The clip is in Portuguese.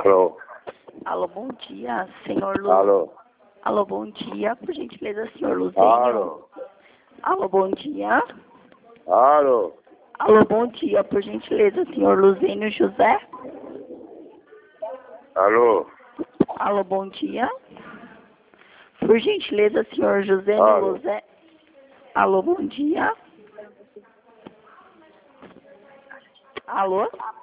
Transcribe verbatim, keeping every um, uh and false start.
Alô? Alô, bom dia, senhor Lu. Alô? Alô, bom dia, por gentileza, senhor Luzinho. Alô? Alô, bom dia. Alô? Alô, bom dia, por gentileza, senhor Luzinho José. Alô? Alô, bom dia. Por gentileza, senhor José Alô? José. Alô, bom dia. Alô?